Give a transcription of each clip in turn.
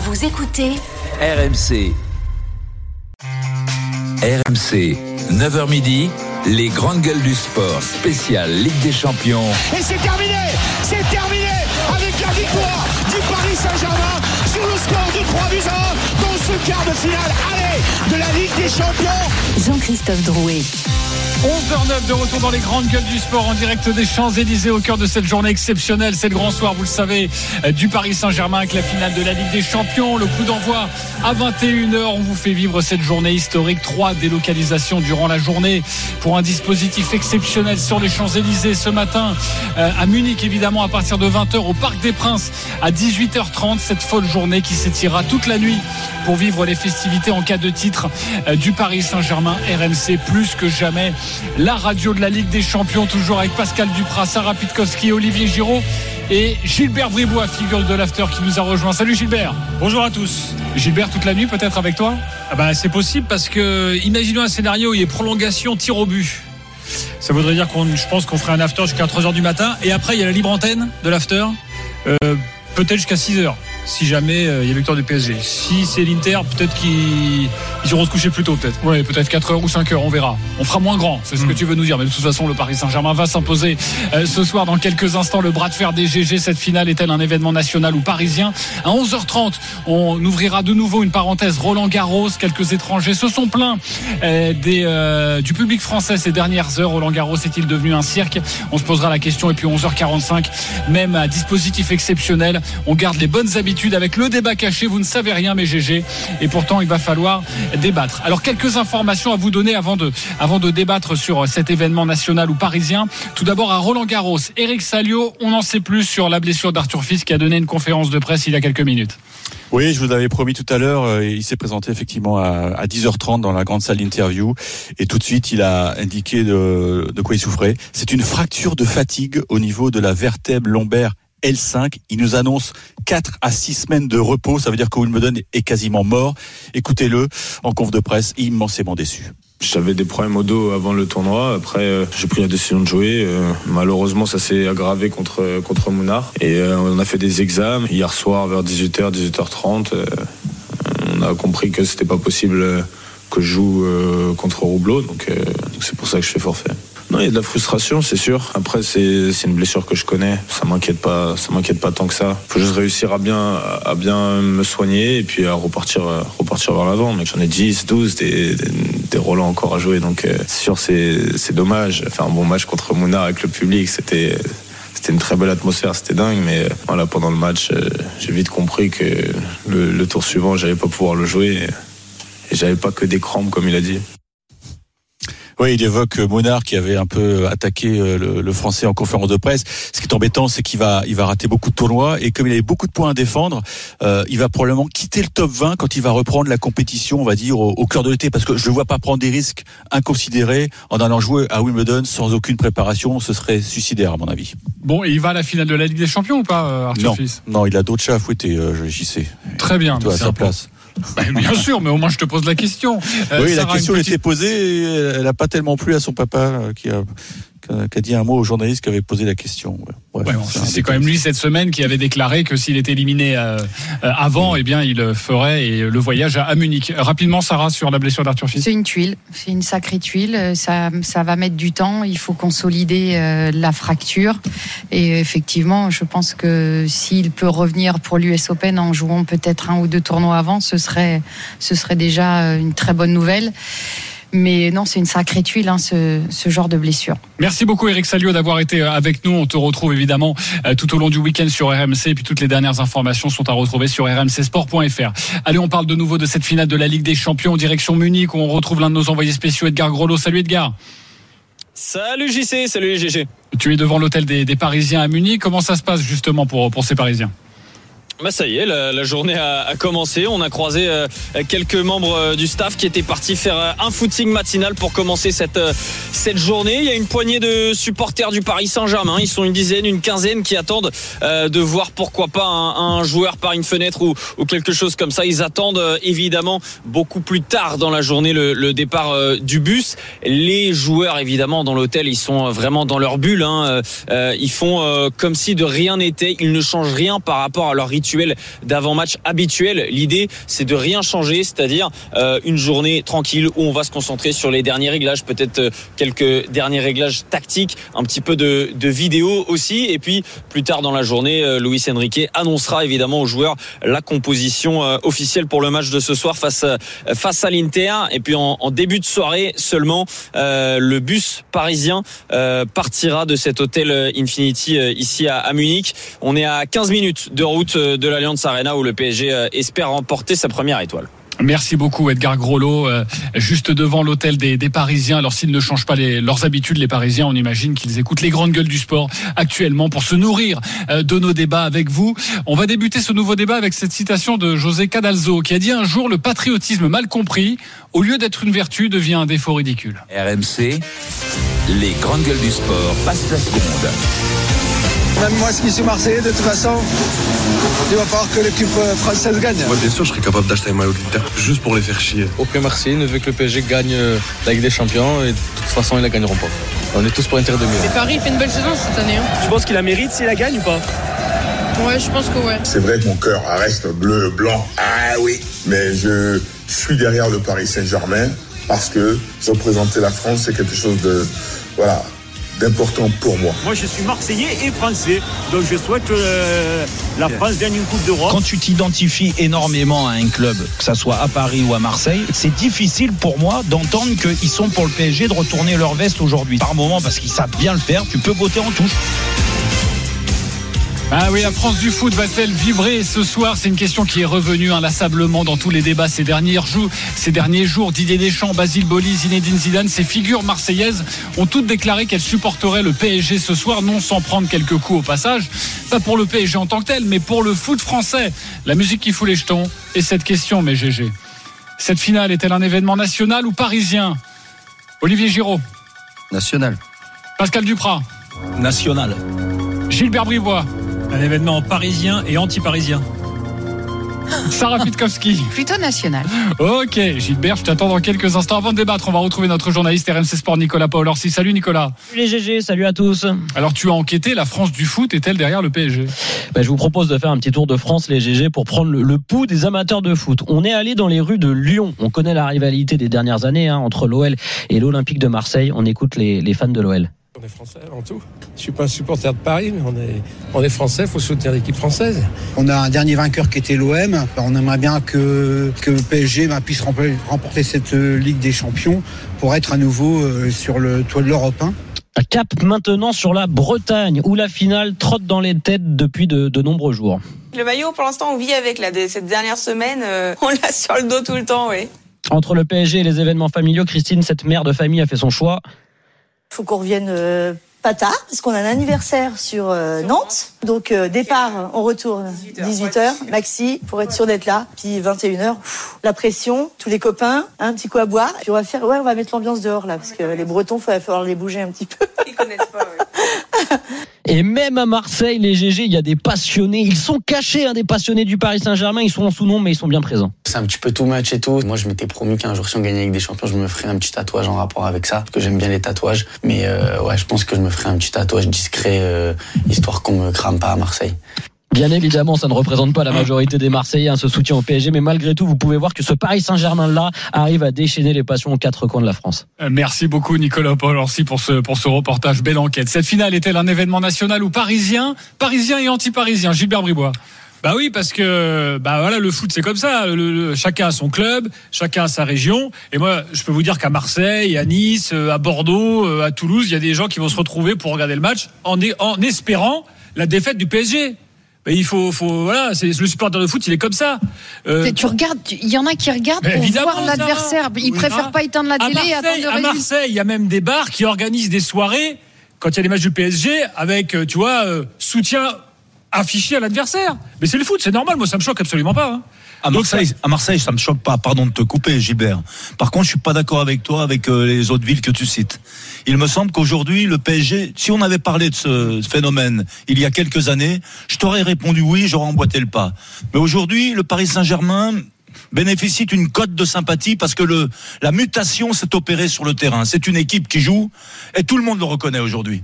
Vous écoutez RMC. RMC, 9h midi, les grandes gueules du sport, spécial Ligue des Champions. Et c'est terminé avec la victoire du Paris Saint-Germain sur le score de 3-1 dans ce quart de finale de la Ligue des Champions. Jean-Christophe Drouet. 11h09 de retour dans les grandes gueules du sport en direct des Champs-Élysées au cœur de cette journée exceptionnelle. C'est le grand soir, vous le savez, du Paris Saint-Germain avec la finale de la Ligue des Champions. Le coup d'envoi à 21h. On vous fait vivre cette journée historique. 3 délocalisations durant la journée pour un dispositif exceptionnel sur les Champs-Élysées ce matin. À Munich, évidemment, à partir de 20h au Parc des Princes à 18h30. Cette folle journée qui s'étirera toute la nuit pour vivre les festivités en cas de titre du Paris Saint-Germain. RMC plus que jamais. La radio de la Ligue des Champions, toujours avec Pascal Duprat, Sarah Pitkowski, Olivier Giraud et Gilbert Bribois, figure de l'after qui nous a rejoint. Salut Gilbert. Bonjour à tous. Gilbert, toute la nuit peut-être avec toi ? C'est possible parce que imaginons un scénario où il y a prolongation, tir au but. Ça voudrait dire je pense qu'on ferait un after jusqu'à 3h du matin et après il y a la libre antenne de l'after, peut-être jusqu'à 6h. Si jamais il y a victoire du PSG. Si c'est l'Inter, peut-être qu'ils iront se coucher plus tôt, peut-être. Oui, peut-être 4h ou 5h, on verra. On fera moins grand, c'est ce que tu veux nous dire. Mais de toute façon, le Paris Saint-Germain va s'imposer ce soir dans quelques instants. Le bras de fer des GG, cette finale est-elle un événement national ou parisien ? À 11h30, on ouvrira de nouveau une parenthèse Roland-Garros. Quelques étrangers se sont plaints du public français ces dernières heures. Roland-Garros est-il devenu un cirque ? On se posera la question. Et puis 11h45, même à dispositif exceptionnel, on garde les bonnes habitudes avec le débat caché. Vous ne savez rien, mes GG, et pourtant il va falloir débattre. Alors quelques informations à vous donner avant de débattre sur cet événement national ou parisien. Tout d'abord à Roland-Garros, Eric Salio, on en sait plus sur la blessure d'Arthur Fils qui a donné une conférence de presse il y a quelques minutes. Oui, je vous l'avais promis tout à l'heure, il s'est présenté effectivement à 10h30 dans la grande salle d'interview et tout de suite il a indiqué de quoi il souffrait. C'est une fracture de fatigue au niveau de la vertèbre lombaire L5, il nous annonce 4 à 6 semaines de repos, ça veut dire que Wimbledon est quasiment mort. Écoutez-le en conf de presse, immensément déçu. J'avais des problèmes au dos avant le tournoi, après j'ai pris la décision de jouer, malheureusement ça s'est aggravé contre Mounard et on a fait des examens hier soir vers 18h, 18h30, on a compris que c'était pas possible que je joue contre Roubleau, donc c'est pour ça que je fais forfait. Non, il y a de la frustration, c'est sûr. Après, c'est une blessure que je connais. Ça m'inquiète pas tant que ça. Faut juste réussir à bien me soigner et puis à repartir vers l'avant. Mais j'en ai 10, 12, des Roland encore à jouer. Donc, c'est sûr, c'est dommage. Faire un bon match contre Mounard avec le public, c'était une très belle atmosphère, c'était dingue. Mais voilà, pendant le match, j'ai vite compris que le tour suivant, j'allais pas pouvoir le jouer. Et j'avais pas que des crampes, comme il a dit. Oui, il évoque Mounard qui avait un peu attaqué le Français en conférence de presse. Ce qui est embêtant, c'est qu'il va rater beaucoup de tournois et comme il avait beaucoup de points à défendre, il va probablement quitter le top 20 quand il va reprendre la compétition, on va dire, au cœur de l'été, parce que je ne vois pas prendre des risques inconsidérés en allant jouer à Wimbledon sans aucune préparation. Ce serait suicidaire, à mon avis. Bon, et il va à la finale de la Ligue des Champions ou pas, Arthur Fils ? Non, il a d'autres chats à fouetter, j'y sais. Très bien. Toi, à sa place. Bien sûr, mais au moins je te pose la question. Oui, la question était posée, elle n'a pas tellement plu à son papa qui a dit un mot au journaliste qui avait posé la question. C'est quand même lui cette semaine qui avait déclaré que s'il était éliminé avant, eh bien il ferait le voyage à Munich. Rapidement, Sarah, sur la blessure d'Arthur Fils. C'est une tuile, c'est une sacrée tuile. Ça va mettre du temps. Il faut consolider la fracture. Et effectivement, je pense que s'il peut revenir pour l'US Open en jouant peut-être 1 ou 2 tournois avant, ce serait déjà une très bonne nouvelle. Mais non, c'est une sacrée tuile, ce genre de blessure. Merci beaucoup Eric Salio d'avoir été avec nous. On te retrouve évidemment tout au long du week-end sur RMC. Et puis toutes les dernières informations sont à retrouver sur rmcsport.fr. Allez, on parle de nouveau de cette finale de la Ligue des Champions en direction Munich où on retrouve l'un de nos envoyés spéciaux, Edgar Grolot. Salut Edgar. Salut JC, salut les GG. Tu es devant l'hôtel des Parisiens à Munich. Comment ça se passe justement pour ces Parisiens ? Ça y est, la journée a commencé. On a croisé quelques membres du staff qui étaient partis faire un footing matinal pour commencer cette journée. Il y a une poignée de supporters du Paris Saint-Germain. Ils sont une dizaine, une quinzaine qui attendent de voir pourquoi pas un joueur par une fenêtre ou quelque chose comme ça. Ils attendent évidemment beaucoup plus tard dans la journée le départ du bus. Les joueurs évidemment dans l'hôtel, ils sont vraiment dans leur bulle. Ils font comme si de rien n'était. Ils ne changent rien par rapport à leur rituel rituel d'avant-match habituel. L'idée, c'est de rien changer, c'est-à-dire une journée tranquille où on va se concentrer sur les derniers réglages, peut-être quelques derniers réglages tactiques, un petit peu de vidéo aussi. Et puis plus tard dans la journée, Luis Enrique annoncera évidemment aux joueurs la composition officielle pour le match de ce soir face à l'Inter. Et puis en début de soirée seulement, le bus parisien partira de cet hôtel Infinity ici à Munich. On est à 15 minutes de route de l'Allianz Arena où le PSG espère remporter sa première étoile. Merci beaucoup Edgar Groslo, juste devant l'hôtel des Parisiens. Alors s'ils ne changent pas leurs habitudes, les Parisiens, on imagine qu'ils écoutent les grandes gueules du sport actuellement pour se nourrir de nos débats avec vous. On va débuter ce nouveau débat avec cette citation de José Cadalso qui a dit un jour: le patriotisme mal compris, au lieu d'être une vertu, devient un défaut ridicule. RMC, les grandes gueules du sport passent la seconde. Même moi, qui suis Marseillais, de toute façon, il va falloir que l'équipe française gagne. Moi, bien sûr, je serais capable d'acheter un maillot de l'Inter juste pour les faire chier. Aucun Marseillais ne veut que le PSG gagne la Ligue des Champions et de toute façon, ils la gagneront pas. On est tous pour Inter de Milan. Et Paris fait une belle saison cette année. Tu penses qu'il la mérite s'il la gagne ou pas? Ouais, je pense que ouais. C'est vrai que mon cœur reste bleu, blanc. Ah oui. Mais je suis derrière le Paris Saint-Germain parce que représenter la France, c'est quelque chose de... Voilà. d'important pour moi. Moi, je suis Marseillais et Français, donc je souhaite que la France gagne une Coupe d'Europe. Quand tu t'identifies énormément à un club, que ça soit à Paris ou à Marseille, c'est difficile pour moi d'entendre qu'ils sont pour le PSG de retourner leur veste aujourd'hui. Par moment, parce qu'ils savent bien le faire, tu peux botter en touche. Ah oui, la France du foot va-t-elle vibrer ce soir? C'est une question qui est revenue inlassablement dans tous les débats ces derniers jours. Didier Deschamps, Basile Boli, Zinedine Zidane, ces figures marseillaises ont toutes déclaré qu'elles supporteraient le PSG ce soir, non sans prendre quelques coups au passage. Pas pour le PSG en tant que tel, mais pour le foot français. La musique qui fout les jetons. Et cette question, mais GG, cette finale est-elle un événement national ou parisien? Olivier Giraud. National. Pascal Duprat. National. Gilbert Bribois. Un événement parisien et anti-parisien. Sarah Pitkowski. Plutôt national. Ok, Gilbert, je t'attends dans quelques instants. Avant de débattre, on va retrouver notre journaliste RMC Sport Nicolas Paul-Orsi. Salut Nicolas. Salut les GG, salut à tous. Alors tu as enquêté, la France du foot est-elle derrière le PSG? Je vous propose de faire un petit tour de France les GG pour prendre le pouls des amateurs de foot. On est allé dans les rues de Lyon. On connaît la rivalité des dernières années entre l'OL et l'Olympique de Marseille. On écoute les fans de l'OL. On est français avant tout. Je suis pas un supporter de Paris, mais on est français, il faut soutenir l'équipe française. On a un dernier vainqueur qui était l'OM. On aimerait bien que le PSG puisse remporter cette Ligue des Champions pour être à nouveau sur le toit de l'Europe. Cap maintenant sur la Bretagne, où la finale trotte dans les têtes depuis de nombreux jours. Le maillot, pour l'instant, on vit avec cette dernière semaine. On l'a sur le dos tout le temps, oui. Entre le PSG et les événements familiaux, Christine, cette mère de famille a fait son choix. Faut qu'on revienne pas tard, parce qu'on a un anniversaire sur Nantes. Donc départ, on retourne 18h, maxi, pour être sûr d'être là. Puis 21h, la pression, tous les copains, un petit coup à boire. Puis on va mettre l'ambiance dehors là, parce que les Bretons, il va falloir les bouger un petit peu. Ils connaissent pas, oui. Et même à Marseille, les GG, il y a des passionnés. Ils sont cachés, des passionnés du Paris Saint-Germain. Ils sont en sous-nom, mais ils sont bien présents. C'est un petit peu tout match et tout. Moi, je m'étais promis qu'un jour, si on gagnait avec des champions, je me ferais un petit tatouage en rapport avec ça. Parce que j'aime bien les tatouages. Mais je pense que je me ferais un petit tatouage discret, histoire qu'on me crame pas à Marseille. Bien évidemment, ça ne représente pas la majorité des Marseillais, ce soutien au PSG, mais malgré tout, vous pouvez voir que ce Paris Saint-Germain-là arrive à déchaîner les passions aux quatre coins de la France. Merci beaucoup Nicolas Paul-Orsi pour ce reportage, belle enquête. Cette finale est-elle un événement national ou parisien et anti-parisien? Gilbert Bribois. Bah oui, parce que le foot c'est comme ça. Chacun a son club, chacun a sa région. Et moi, je peux vous dire qu'à Marseille, à Nice, à Bordeaux, à Toulouse, il y a des gens qui vont se retrouver pour regarder le match en espérant la défaite du PSG. Mais il faut c'est le supporter de foot, il est comme ça. Tu regardes, il y en a qui regardent pour voir l'adversaire. Ils préfèrent pas éteindre la télé et attendre le résultat. À Marseille, il y a même des bars qui organisent des soirées quand il y a des matchs du PSG avec soutien affiché à l'adversaire. Mais c'est le foot, c'est normal, moi ça me choque absolument pas. À Marseille, ça me choque pas. Pardon de te couper, Gilbert. Par contre, je suis pas d'accord avec toi, avec les autres villes que tu cites. Il me semble qu'aujourd'hui, le PSG, si on avait parlé de ce phénomène il y a quelques années, je t'aurais répondu oui, j'aurais emboîté le pas. Mais aujourd'hui, le Paris Saint-Germain bénéficie d'une cote de sympathie parce que la mutation s'est opérée sur le terrain. C'est une équipe qui joue et tout le monde le reconnaît aujourd'hui.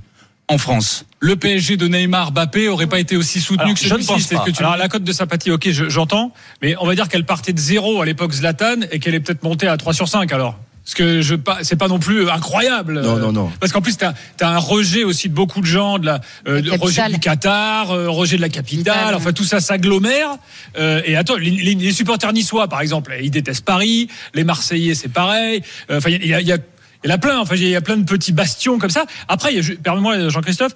en France. Le PSG de Neymar, Mbappé aurait pas été aussi soutenu que celui-ci. C'est ce que tu Alors la cote de sympathie, ok, j'entends, mais on va dire qu'elle partait de 0 à l'époque Zlatan et qu'elle est peut-être montée à 3/5 alors. Parce que c'est pas non plus incroyable. Non. Parce qu'en plus t'as un rejet aussi de beaucoup de gens, rejet du Qatar, rejet de la capitale. Enfin tout ça s'agglomère. Et attends, les supporters niçois par exemple, ils détestent Paris. Les Marseillais c'est pareil. Enfin il y a plein, enfin il y a plein de petits bastions comme ça. Après, permets-moi Jean-Christophe,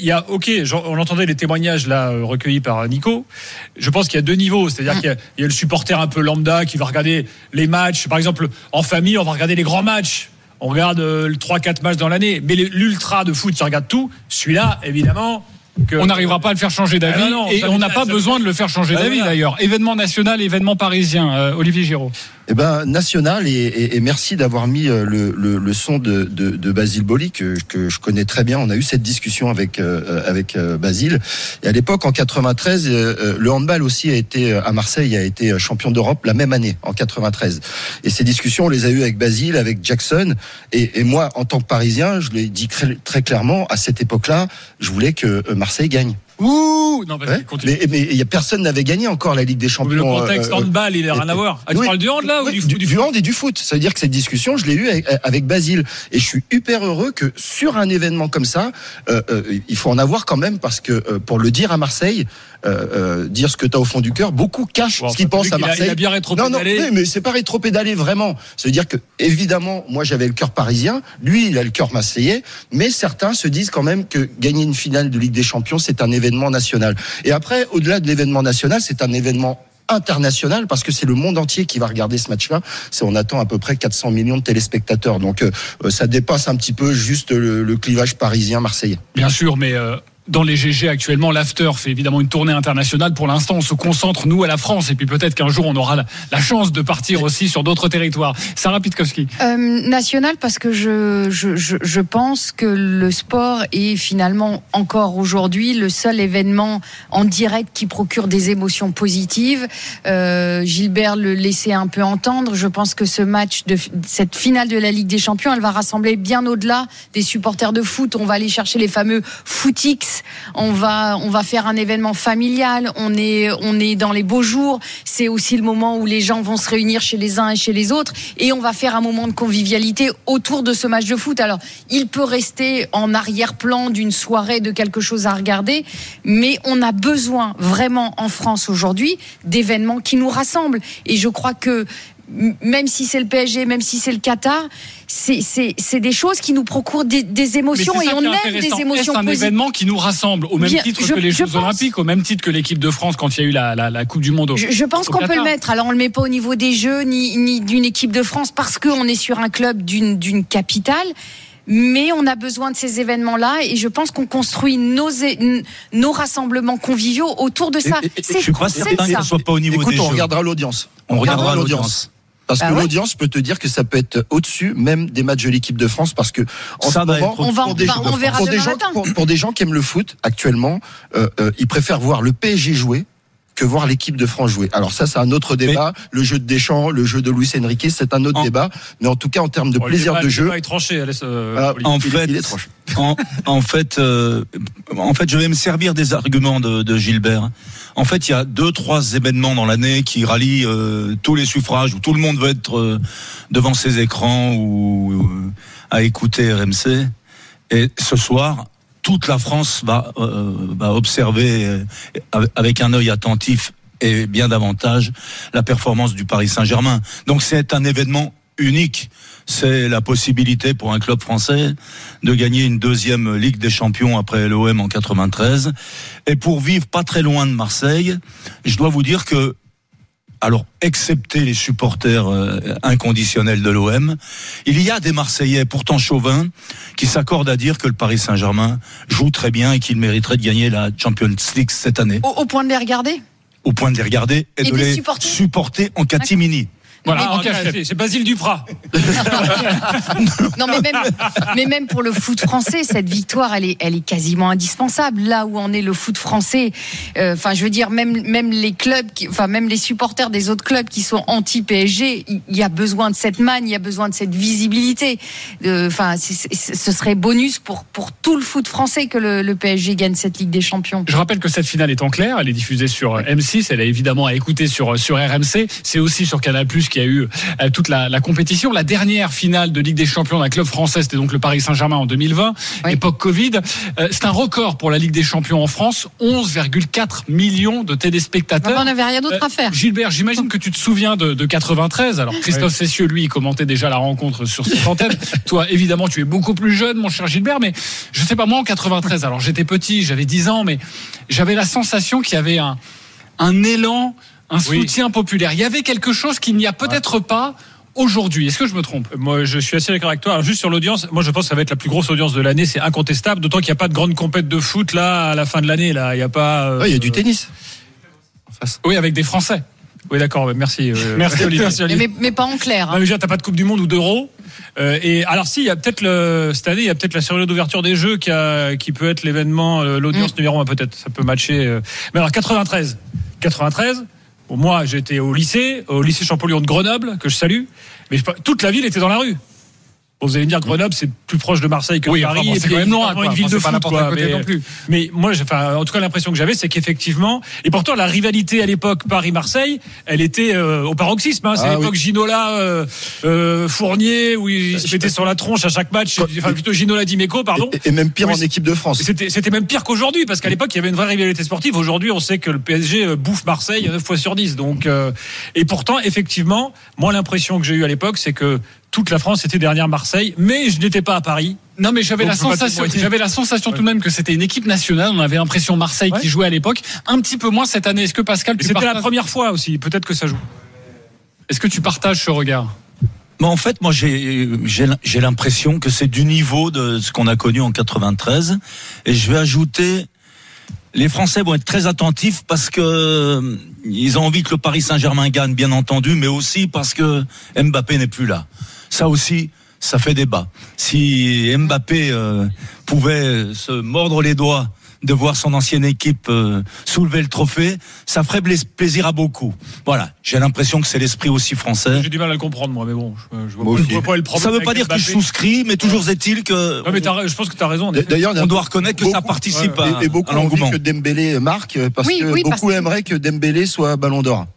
on entendait les témoignages là recueillis par Nico. Je pense qu'il y a deux niveaux, c'est-à-dire qu'il y a le supporter un peu lambda qui va regarder les matchs. Par exemple, en famille, on va regarder les grands matchs. On regarde 3-4 matchs dans l'année, mais l'ultra de foot qui regarde tout, celui-là évidemment. On n'arrivera pas à le faire changer d'avis et on n'a pas besoin de le faire changer d'avis d'ailleurs. Événement national, événement parisien. Olivier Giraud. National et merci d'avoir mis le son de Basile Boli que je connais très bien. On a eu cette discussion avec Basile. Et à l'époque, en 93, le handball aussi a été champion d'Europe la même année, en 93. Et ces discussions, on les a eues avec Basile, avec Jackson. Et moi, en tant que Parisien, je l'ai dit très clairement, à cette époque-là, je voulais que Marseille gagne. Ouh, non, vas-y, continue. Mais personne n'avait gagné encore la Ligue des Champions. Le contexte handball, il n'a rien à voir. Tu parles du hand là ou du foot? Du hand et du foot. Ça veut dire que cette discussion, je l'ai eue avec Basile. Et je suis hyper heureux que sur un événement comme ça, il faut en avoir quand même parce que pour le dire à Marseille, dire ce que tu as au fond du cœur, beaucoup cachent ce qu'ils pensent à Marseille. Il a bien rétropédalé. Non, mais c'est pas rétropédalé vraiment. Ça veut dire que évidemment, moi j'avais le cœur parisien, lui il a le cœur marseillais, mais certains se disent quand même que gagner une finale de Ligue des Champions, c'est un événement national. Et après, au-delà de l'événement national, c'est un événement international parce que c'est le monde entier qui va regarder ce match-là. On attend à peu près 400 millions de téléspectateurs. Donc ça dépasse un petit peu juste le clivage parisien-marseillais. Bien sûr, mais dans les GG actuellement, l'After fait évidemment une tournée internationale. Pour l'instant, on se concentre, nous, à la France. Et puis peut-être qu'un jour, on aura la chance de partir aussi sur d'autres territoires. Sarah Pitkowski. National, parce que je pense que le sport est finalement encore aujourd'hui le seul événement en direct qui procure des émotions positives. Gilbert le laissait un peu entendre. Je pense que ce match, cette finale de la Ligue des Champions, elle va rassembler bien au-delà des supporters de foot. On va aller chercher les fameux footix. On va faire un événement familial. On est dans les beaux jours. C'est aussi le moment où les gens vont se réunir chez les uns et chez les autres. Et on va faire un moment de convivialité autour de ce match de foot. Alors, il peut rester en arrière-plan d'une soirée, de quelque chose à regarder. Mais on a besoin vraiment en France aujourd'hui d'événements qui nous rassemblent. Et je crois que même si c'est le PSG, même si c'est le Qatar, c'est des choses qui nous procurent des émotions et on aime des émotions positives. C'est un événement qui nous rassemble au même titre que les Jeux Olympiques, au même titre que l'équipe de France quand il y a eu la Coupe du Monde. Je pense qu'on peut le mettre. Alors on le met pas au niveau des Jeux ni d'une équipe de France parce qu'on est sur un club d'une capitale. Mais on a besoin de ces événements-là et je pense qu'on construit nos rassemblements conviviaux autour de ça. Je suis pas certain que ce soit pas au niveau des Jeux. On regardera l'audience. On regardera l'audience. Parce que l'audience, je peux te dire que ça peut être au-dessus même des matchs de l'équipe de France parce que en ce moment, pour des gens qui aiment le foot actuellement, ils préfèrent voir le PSG jouer que voir l'équipe de France jouer. Alors ça, c'est un autre débat. Le jeu de Deschamps, le jeu de Luis Enrique, c'est un autre débat. Mais en tout cas, en termes de plaisir de jeu, il est tranché. En fait, je vais me servir des arguments de Gilbert. En fait, il y a 2-3 événements dans l'année qui rallient tous les suffrages où tout le monde veut être devant ses écrans ou à écouter RMC. Et ce soir, toute la France va observer avec un œil attentif et bien davantage la performance du Paris Saint-Germain. Donc c'est un événement unique. C'est la possibilité pour un club français de gagner une deuxième Ligue des Champions après l'OM en 93. Et pour vivre pas très loin de Marseille, je dois vous dire que, alors, excepté les supporters inconditionnels de l'OM, il y a des Marseillais, pourtant chauvins, qui s'accordent à dire que le Paris Saint-Germain joue très bien et qu'il mériterait de gagner la Champions League cette année. Au point de les regarder ? Au point de les regarder et de les supporter en catimini. Voilà, en cachette. C'est Basile Duprat. Non, mais même pour le foot français, cette victoire, elle est quasiment indispensable. Là où en est le foot français, enfin, je veux dire, même les clubs, même les supporters des autres clubs qui sont anti-PSG, il y a besoin de cette manne, il y a besoin de cette visibilité. Enfin, ce serait bonus pour tout le foot français que le PSG gagne cette Ligue des Champions. Je rappelle que cette finale est en clair, elle est diffusée sur M6, elle est évidemment à écouter sur RMC, c'est aussi sur Canal+, qui a eu toute la compétition. La dernière finale de Ligue des Champions d'un club français, c'était donc le Paris Saint-Germain en 2020, époque Covid. C'est un record pour la Ligue des Champions en France, 11,4 millions de téléspectateurs. On n'avait rien d'autre à faire. Gilbert, j'imagine que tu te souviens de 93. Alors Christophe Cessieux, lui, il commentait déjà la rencontre sur cette antenne. Toi, évidemment, tu es beaucoup plus jeune, mon cher Gilbert, mais je sais pas, moi en 93, alors j'étais petit, j'avais 10 ans, mais j'avais la sensation qu'il y avait un élan, un soutien populaire. Il y avait quelque chose qu'il n'y a peut-être pas aujourd'hui. Est-ce que je me trompe ? Moi, je suis assez d'accord avec toi. Alors, juste sur l'audience, moi, je pense que ça va être la plus grosse audience de l'année. C'est incontestable. D'autant qu'il n'y a pas de grande compète de foot là à la fin de l'année. Là, il y a pas. Il y a du tennis. Oui, avec des Français. Oui, d'accord. Merci. Merci Olivier. Mais pas en clair. Non, mais déjà, t'as pas de Coupe du Monde ou d'Euro. Et alors, si, il y a peut-être cette année, il y a peut-être la cérémonie d'ouverture des Jeux qui peut être l'événement, l'audience numéro 1 peut-être. Ça peut matcher. Mais alors, 93. Bon, moi, j'étais au lycée Champollion de Grenoble, que je salue, mais toute la ville était dans la rue. Bon, vous allez me dire, Grenoble, c'est plus proche de Marseille que Paris. Enfin, c'est quand même loin, une ville de foot, quoi. Non plus. Mais moi, en tout cas, l'impression que j'avais, c'est qu'effectivement, et pourtant, la rivalité à l'époque Paris-Marseille, elle était au paroxysme. Hein. C'est l'époque Ginola, Fournier, où ils se mettaient sur la tronche à chaque match. Enfin, plutôt Ginola Dimeco, pardon. Et même pire en équipe de France. C'était même pire qu'aujourd'hui, parce qu'à l'époque, il y avait une vraie rivalité sportive. Aujourd'hui, on sait que le PSG bouffe Marseille 9 fois sur 10. Donc, et pourtant, effectivement, moi, l'impression que j'ai eue à l'époque, c'est que toute la France était derrière Marseille, mais je n'étais pas à Paris. Non, mais j'avais la sensation tout de même que c'était une équipe nationale. On avait l'impression Marseille qui jouait à l'époque. Un petit peu moins cette année. Est-ce que Pascal, c'était la première fois aussi. Peut-être que ça joue. Est-ce que tu partages ce regard? Mais en fait, moi, j'ai l'impression que c'est du niveau de ce qu'on a connu en 93. Et je vais ajouter, les Français vont être très attentifs parce que ils ont envie que le Paris Saint-Germain gagne, bien entendu, mais aussi parce que Mbappé n'est plus là. Ça aussi, ça fait débat. Si Mbappé pouvait se mordre les doigts de voir son ancienne équipe soulever le trophée, ça ferait plaisir à beaucoup. Voilà, j'ai l'impression que c'est l'esprit aussi français. J'ai du mal à le comprendre, moi, mais bon, je vois pas le problème. Ça veut pas dire Mbappé. Que je souscris, mais toujours est-il que... Non, mais je pense que tu as raison. D'ailleurs, on doit reconnaître que ça participe à et beaucoup ont envie que Dembélé marque, parce que beaucoup aimeraient que Dembélé soit Ballon d'Or.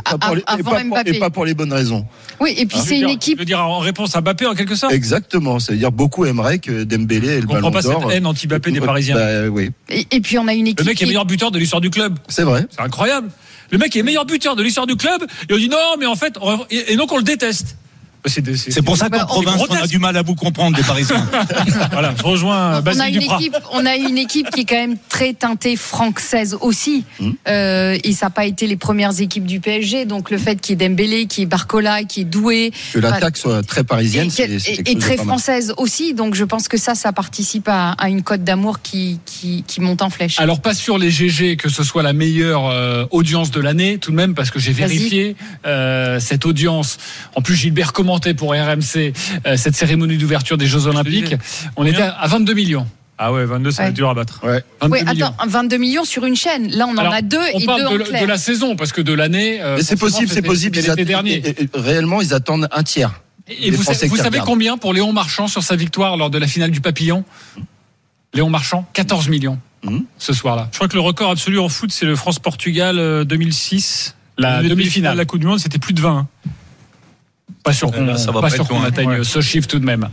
Et pas pour les bonnes raisons. Oui, et puis c'est une équipe... Je veux dire, en réponse à Mbappé, en quelque sorte. Exactement, c'est-à-dire beaucoup aimeraient que Dembélé ait le Ballon d'Or. On comprend pas cette haine anti-Mbappé des Parisiens. Oui. Et puis on a une équipe. Le mec est meilleur buteur de l'histoire du club. C'est vrai. C'est incroyable. Le mec est meilleur buteur de l'histoire du club. Et on dit non, mais en fait, et donc on le déteste. C'est pour ça qu'en province, on a du mal à vous comprendre, les Parisiens. Voilà, je rejoins Basile Duprat. On a une équipe qui est quand même très teintée française aussi. Et ça n'a pas été les premières équipes du PSG. Donc le fait qu'il y ait Dembélé, qu'il y ait Barcola, qu'il y ait Doué. Que l'attaque soit très parisienne, et très française aussi. Donc je pense que ça participe à une cote d'amour qui monte en flèche. Alors pas sur les GG que ce soit la meilleure audience de l'année, tout de même, parce que j'ai vérifié cette audience. En plus, Gilbert commentait pour RMC cette cérémonie d'ouverture des Jeux Olympiques. On était à 22 millions. Ah ouais, 22, ça va être dur à battre. Ouais. 22 millions sur une chaîne. Là, on en a deux et deux en clair. On parle de la saison, parce que de l'année... c'est possible. L'été dernier. Réellement, ils attendent un tiers. Et vous savez combien pour Léon Marchand sur sa victoire lors de la finale du Papillon? Léon Marchand, 14 millions ce soir-là. Je crois que le record absolu en foot, c'est le France-Portugal 2006. La demi-finale. La Coupe du Monde, c'était plus de 20. Pas sûr qu'on atteigne ce chiffre tout de même.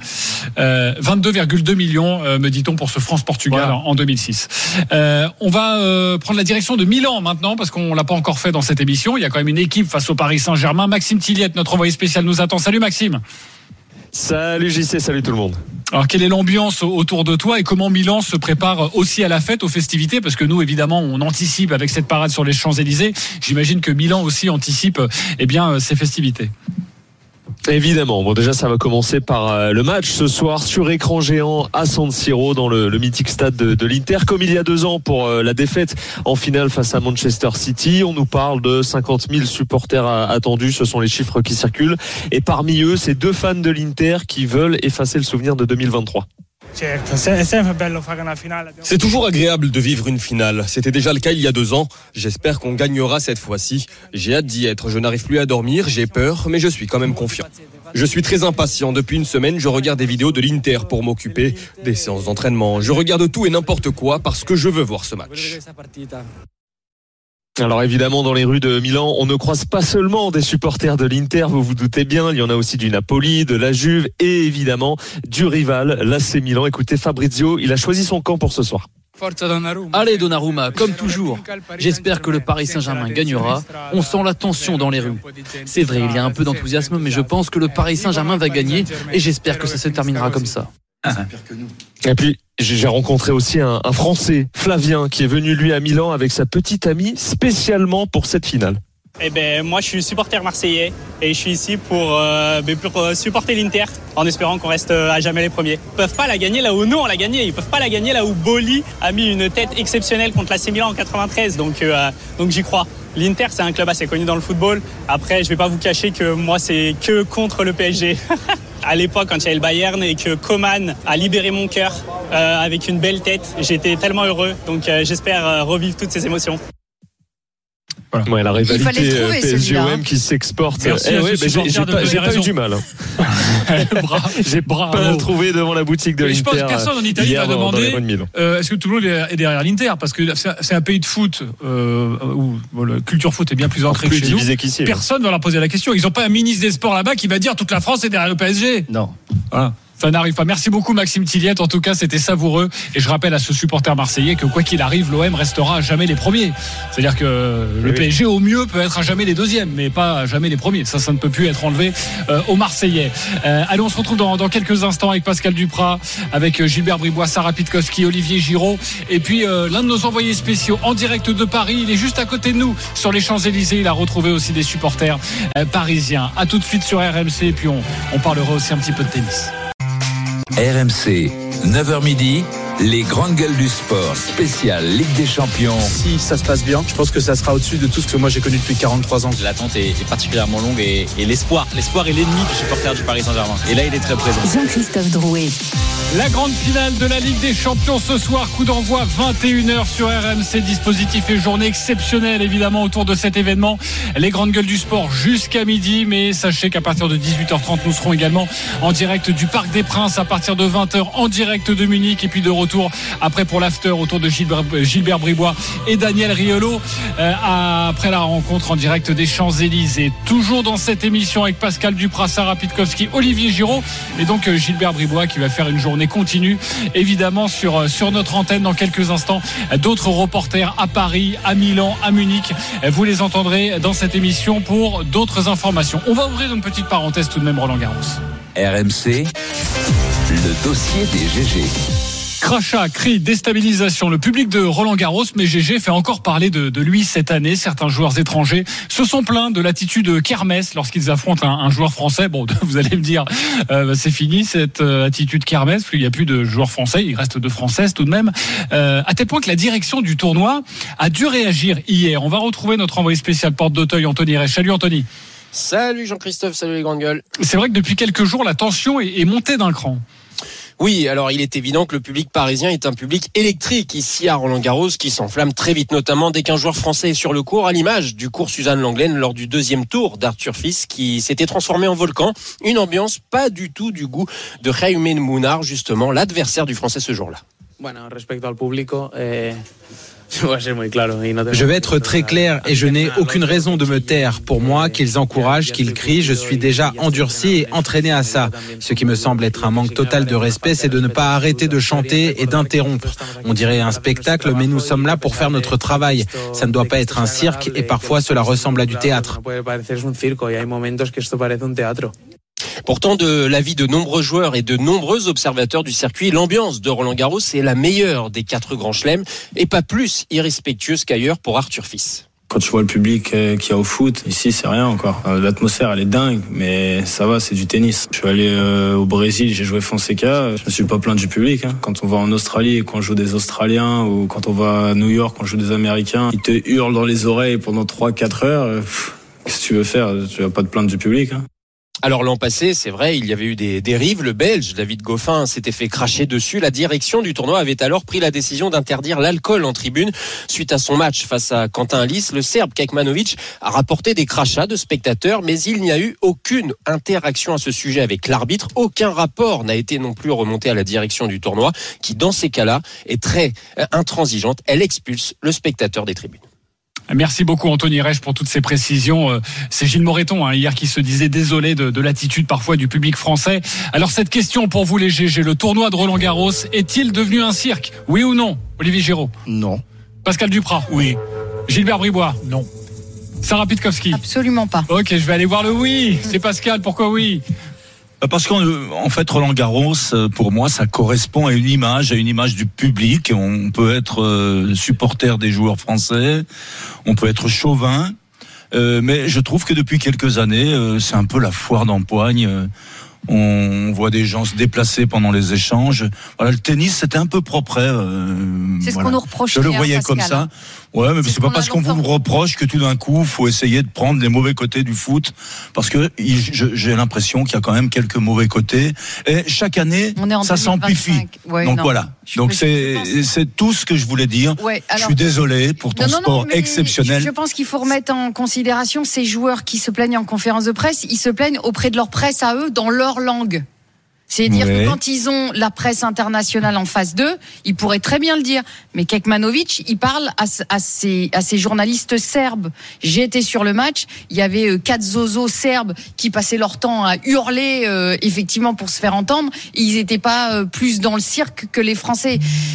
22,2 millions, me dit-on, pour ce France-Portugal en 2006. On va prendre la direction de Milan maintenant, parce qu'on l'a pas encore fait dans cette émission. Il y a quand même une équipe face au Paris Saint-Germain. Maxime Tilliette, notre envoyé spécial, nous attend. Salut Maxime. Salut JC, salut tout le monde. Alors quelle est l'ambiance autour de toi et comment Milan se prépare aussi à la fête, aux festivités? Parce que nous, évidemment, on anticipe avec cette parade sur les Champs-Élysées. J'imagine que Milan aussi anticipe ces festivités. Évidemment. Bon, déjà, ça va commencer par le match ce soir sur écran géant à San Siro dans le mythique stade de l'Inter. Comme il y a 2 ans pour la défaite en finale face à Manchester City, on nous parle de 50 000 supporters attendus. Ce sont les chiffres qui circulent. Et parmi eux, ces 2 fans de l'Inter qui veulent effacer le souvenir de 2023. C'est toujours agréable de vivre une finale. C'était déjà le cas il y a 2 ans. J'espère qu'on gagnera cette fois-ci. J'ai hâte d'y être. Je n'arrive plus à dormir, j'ai peur, mais je suis quand même confiant. Je suis très impatient. Depuis une semaine, je regarde des vidéos de l'Inter pour m'occuper, des séances d'entraînement. Je regarde tout et n'importe quoi parce que je veux voir ce match. Alors évidemment, dans les rues de Milan, on ne croise pas seulement des supporters de l'Inter, vous vous doutez bien, il y en a aussi du Napoli, de la Juve et évidemment du rival, l'AC Milan. Écoutez Fabrizio, il a choisi son camp pour ce soir. Allez Donnarumma, comme toujours. J'espère que le Paris Saint-Germain gagnera. On sent la tension dans les rues. C'est vrai, il y a un peu d'enthousiasme, mais je pense que le Paris Saint-Germain va gagner et j'espère que ça se terminera comme ça. Et puis j'ai rencontré aussi un Français, Flavien, qui est venu lui à Milan avec sa petite amie spécialement pour cette finale. Moi je suis supporter marseillais et je suis ici pour supporter l'Inter en espérant qu'on reste à jamais les premiers. Ils peuvent pas la gagner là où nous on l'a gagné, ils peuvent pas la gagner là où Boli a mis une tête exceptionnelle contre l'AC Milan en 93, donc j'y crois. L'Inter c'est un club assez connu dans le football. Après je vais pas vous cacher que moi c'est que contre le PSG. À l'époque, quand il y avait le Bayern et que Coman a libéré mon cœur avec une belle tête, j'étais tellement heureux. Donc j'espère revivre toutes ces émotions. Voilà. Ouais, la rivalité PSG-OM qui s'exporte. J'ai pas eu du mal. J'ai pas trouvé devant la boutique de l'Inter. Je pense que personne en Italie va demander est-ce que tout le monde est derrière l'Inter, parce que c'est un pays de foot où la culture foot est bien plus ancrée que chez nous. Personne va leur poser la question. Ils n'ont pas un ministre des Sports là-bas qui va dire toute la France est derrière le PSG. Non. Voilà. Ça n'arrive pas. Merci beaucoup Maxime Tilliette. En tout cas, c'était savoureux. Et je rappelle à ce supporter marseillais que quoi qu'il arrive, l'OM restera à jamais les premiers. C'est-à-dire que le PSG au mieux peut être à jamais les deuxièmes, mais pas à jamais les premiers. Ça ne peut plus être enlevé aux Marseillais. Allez, on se retrouve dans quelques instants avec Pascal Duprat, avec Gilbert Bribois, Sarah Pitkowski, Olivier Giraud, et puis l'un de nos envoyés spéciaux en direct de Paris. Il est juste à côté de nous sur les Champs-Élysées. Il a retrouvé aussi des supporters parisiens. À tout de suite sur RMC. Et puis on parlera aussi un petit peu de tennis. RMC, 9h midi, les grandes gueules du sport, spécial Ligue des Champions. Si ça se passe bien, je pense que ça sera au-dessus de tout ce que moi j'ai connu depuis 43 ans. L'attente est particulièrement longue et l'espoir est l'ennemi du supporter du Paris Saint-Germain. Et là, il est très présent. Jean-Christophe Drouet. La grande finale de la Ligue des Champions ce soir, coup d'envoi 21h sur RMC. Dispositif et journée exceptionnelle évidemment autour de cet événement. Les grandes gueules du sport jusqu'à midi, mais sachez qu'à partir de 18h30 nous serons également en direct du Parc des Princes à partir de 20h en direct de Munich, et puis de retour après pour l'after autour de Gilbert Bribois et Daniel Riolo après la rencontre en direct des Champs-Élysées. Toujours dans cette émission avec Pascal Duprat, Sarah Pitkowski, Olivier Giraud et donc Gilbert Bribois qui va faire une journée continue évidemment sur notre antenne dans quelques instants. D'autres reporters à Paris, à Milan, à Munich, vous les entendrez dans cette émission pour d'autres informations. On va ouvrir une petite parenthèse tout de même, Roland Garros. RMC, le dossier des GG. Crachat, cris, déstabilisation. Le public de Roland Garros, mais GG fait encore parler de lui cette année. Certains joueurs étrangers se sont plaints de l'attitude kermesse lorsqu'ils affrontent un joueur français. Bon, vous allez me dire, c'est fini cette attitude kermesse, parce qu'il n'y a plus de joueurs français, il reste 2 françaises tout de même. À tel point que la direction du tournoi a dû réagir hier. On va retrouver notre envoyé spécial porte d'Auteuil, Anthony Rech. Salut Anthony. Salut Jean-Christophe, salut les grandes gueules. C'est vrai que depuis quelques jours, la tension est montée d'un cran. Oui, alors il est évident que le public parisien est un public électrique ici à Roland-Garros qui s'enflamme très vite, notamment dès qu'un joueur français est sur le court, à l'image du court Suzanne Lenglen lors du 2e tour d'Arthur Fils qui s'était transformé en volcan. Une ambiance pas du tout du goût de Jaime Munar, justement, l'adversaire du français ce jour-là. Bueno, respecto al público, Je vais être très clair et je n'ai aucune raison de me taire. Pour moi, qu'ils encouragent, qu'ils crient, je suis déjà endurci et entraîné à ça. Ce qui me semble être un manque total de respect, c'est de ne pas arrêter de chanter et d'interrompre. On dirait un spectacle, mais nous sommes là pour faire notre travail. Ça ne doit pas être un cirque et parfois cela ressemble à du théâtre. Pourtant, de l'avis de nombreux joueurs et de nombreux observateurs du circuit, l'ambiance de Roland-Garros est la meilleure des 4 grands chelems et pas plus irrespectueuse qu'ailleurs pour Arthur Fils. Quand tu vois le public qu'il y a au foot, ici c'est rien encore. L'atmosphère elle est dingue, mais ça va, c'est du tennis. Je suis allé au Brésil, j'ai joué Fonseca, je me suis pas plaint du public. Quand on va en Australie et qu'on joue des Australiens, ou quand on va à New York, qu'on joue des Américains, ils te hurlent dans les oreilles pendant 3-4 heures. Qu'est-ce que tu veux faire? Tu vas pas te plaindre du public. Alors l'an passé, c'est vrai, il y avait eu des dérives. Le Belge David Goffin s'était fait cracher dessus. La direction du tournoi avait alors pris la décision d'interdire l'alcool en tribune. Suite à son match face à Quentin Lys, le Serbe Kekmanović a rapporté des crachats de spectateurs, mais il n'y a eu aucune interaction à ce sujet avec l'arbitre. Aucun rapport n'a été non plus remonté à la direction du tournoi, qui dans ces cas-là est très intransigeante. Elle expulse le spectateur des tribunes. Merci beaucoup Anthony Reich pour toutes ces précisions. C'est Gilles Moreton hier qui se disait désolé de l'attitude parfois du public français. Alors cette question pour vous les GG, le tournoi de Roland-Garros est-il devenu un cirque? Oui ou non? Olivier Giraud? Non. Pascal Duprat? Oui. Gilbert Bribois? Non. Sarah Pitkowski? Absolument pas. Ok, je vais aller voir le oui. C'est Pascal, pourquoi oui? Parce qu'en fait, Roland-Garros, pour moi, ça correspond à une image du public. On peut être supporter des joueurs français, on peut être chauvin, mais je trouve que depuis quelques années, c'est un peu la foire d'empoigne. On voit des gens se déplacer pendant les échanges. Voilà, le tennis, c'était un peu propre. C'est ce qu'on nous reprochait. Je le voyais comme ça. Ouais, mais c'est pas parce qu'on vous reproche que tout d'un coup, faut essayer de prendre les mauvais côtés du foot. Parce que j'ai l'impression qu'il y a quand même quelques mauvais côtés. Et chaque année, ça s'amplifie. Ouais, donc voilà. Donc c'est tout ce que je voulais dire. Ouais, alors, je suis désolé pour ton sport exceptionnel. Je pense qu'il faut remettre en considération ces joueurs qui se plaignent en conférence de presse. Ils se plaignent auprès de leur presse à eux dans leur langue. C'est-à-dire que quand ils ont la presse internationale en face d'eux, ils pourraient très bien le dire. Mais Kekmanović, il parle à ces journalistes serbes. J'ai été sur le match, il y avait 4 zozos serbes qui passaient leur temps à hurler, effectivement, pour se faire entendre. Ils n'étaient pas plus dans le cirque que les Français.